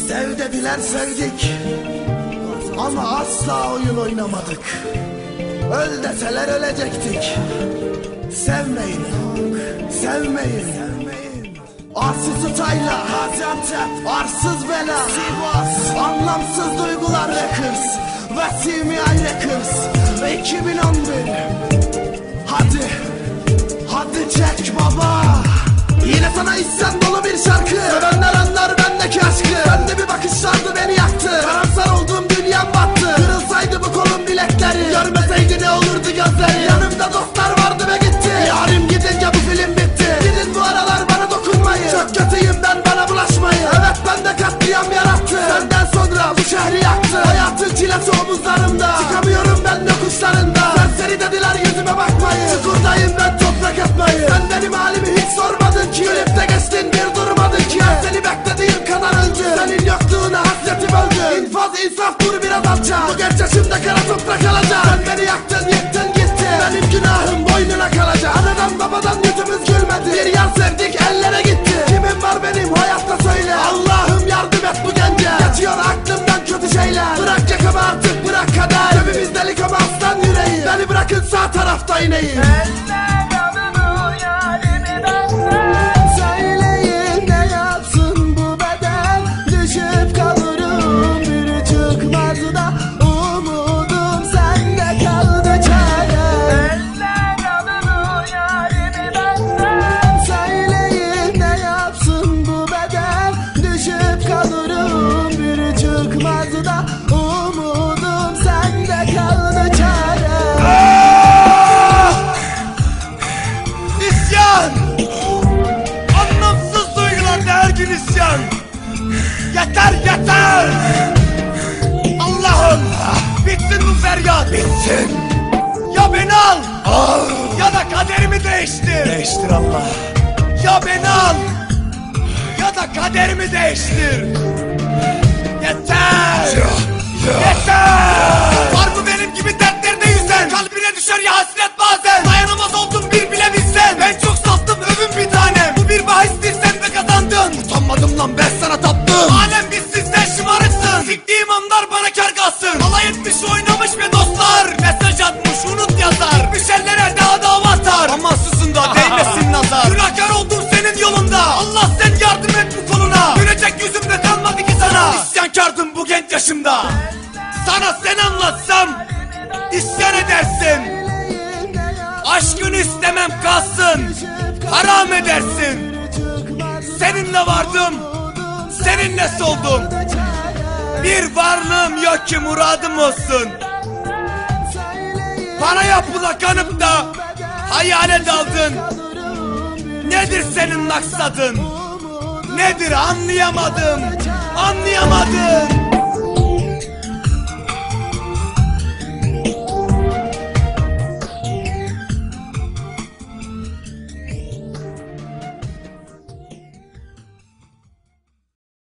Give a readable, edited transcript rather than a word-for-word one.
Sev dediler sevdik, ama asla oyun oynamadık. Öl deseler ölecektik. Sevmeyin, sevmeyin. Arsız Tayla, Gaziantep, arsız bela, Sivas, anlamsız duygular Records ve CMI Records ve 2011. Hadi çek baba. Yine sana isyan dolu bir şarkı. Sevenler anlar bendeki aşkı. Bende bir bakış vardı beni yaktı. Karamsar olduğum dünyam battı. Kırılsaydı bu kolum bilekleri, görmeseydi ne olurdu gözleri. Yanımda dostlar vardı ve gitti. Yarim gidince bu film bitti. Gidin bu aralar bana dokunmayın. Çok kötüyüm ben, bana bulaşmayın. Evet bende katliam yarattı. Senden sonra bu şehri yaktı. Hayatın çilesi omuzlarımda. Çıkamıyorum ben yokuşlarında. Serseri dediler yüzüme bakmayın. Çukurdayım ben, toprak etmeyin. Sen benim halimi hiç sormadın ki. Klipte geçtin bir durmadın ki. Ben seni beklediğim kadar öldü. Senin yokluğuna hasretim öldü. İnfaz insaf dur biraz alça. Bu genç yaşımda kara toprak alacak. Sen beni yaktın yıktın gitti. Benim günahım boynuna kalacak. Anadan babadan yüzümüz gülmedi. Bir yar sevdik ellere gitti. Kimin var benim hayatta söyle. Allah'ım yardım et bu gence. Geçiyor aklımdan kötü şeyler. Bırak yakamı artık, bırak kader. Cebimiz delik ama aslan yüreği. Beni bırakın sağ tarafta ineyim. Söyleyin ne yapsın bu beden. Düşüp kalırım bir çıkmaz da. Umudum sende kaldı çare. Söyleyin ne yapsın bu beden. Düşüp kalırım bir çıkmaz da. Umudum sende kaldı çare. İsyan! Anlamsız duygularda her gün isyan! Yeter yeter! Allah'ım! Bitsin bu feryat! Bitsin! Ya beni al! Al! Ya da kaderimi değiştir! Değiştir Allah! Ya beni al! Ya da kaderimi değiştir! Yeter! Yeter! Var mı benim gibi dertlerine yüzen? Kalbine düşer ya hasret bazen. Dayanamaz oldum bir bile bilsen. Ben çok sattım övün bir tanem. Bu bir bahistir sen de kazandın. Utanmadım lan ben sana taptım. Alem bizsiz sen şımarıksın. Siktiğim anlar bana kar kalsın. Alay etmiş oynamış ve dostlar. Mesaj atmış unut yazar. Gitmiş ellere daha da atar. Ama susun da değmesin nazar. Günahkar oldum senin yolunda. Allah sen yardım et bu koluna. Gülecek yüzümde kalmadı ki sana. İsyankardım bu genç yaşımda. Sana sen anlatsam isyan edersin. Aşkını istemem kalsın, haram edersin. Seninle vardım, seninle soldum. Bir varlığım yok ki muradım olsun. Bana yapıla kanıp da hayale daldın. Nedir senin maksadın? Nedir anlayamadım, anlayamadım.